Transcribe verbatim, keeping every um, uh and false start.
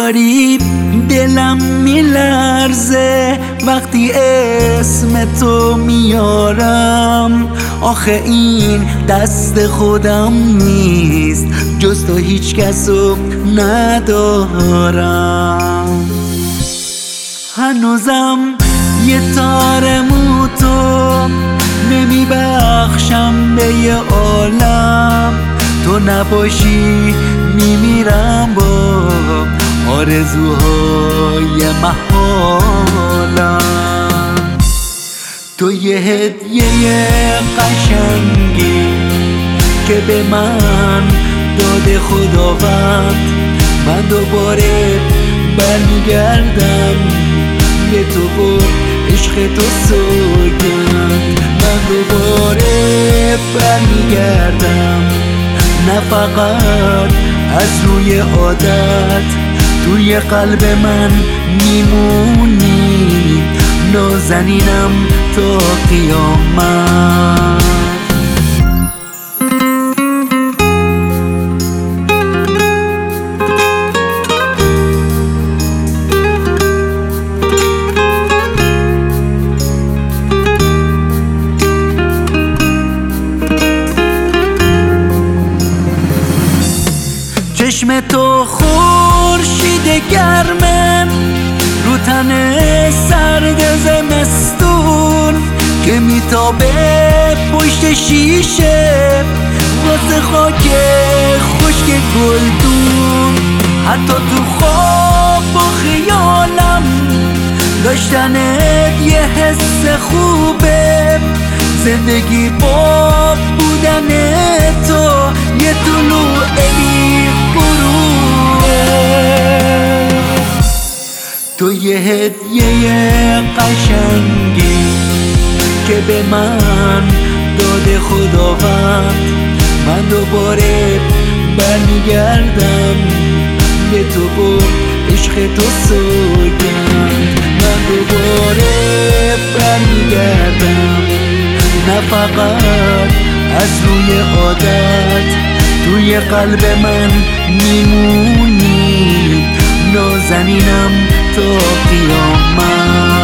داری دلم میلرزه وقتی اسم تو میارم. آخه این دست خودم نیست، جز تو هیچ کسو ندارم. هنوزم یه تار مو تو نمیبخشم به یه عالم. تو نباشی میمیرم با آرزوهای محالم. تو یه هدیه قشنگی که به من داده خداوند. من دوباره برمیگردم به تو و عشق تو سوگند. من دوباره برمیگردم، نه فقط از روی عادت. توی قلب من میمونی، نازنینم تا قیامت. چشم تو خورشید گرمه رو تن سرد زمستون که میتابه پشت شیشه واسه خاک خشک گلدون. حتی تو خواب و خیالم داشتنت یه حس خوبه. زندگی با بودن تو یه طلوع بی غروبه. تو یه هدیه قشنگی که به من داده خداوند. من دوباره برمیگردم به تو و عشق تو سوگند. من دوباره برمیگردم، نه فقط از روی عادت. توی قلب من میمونی، نازنینم تا قیامت.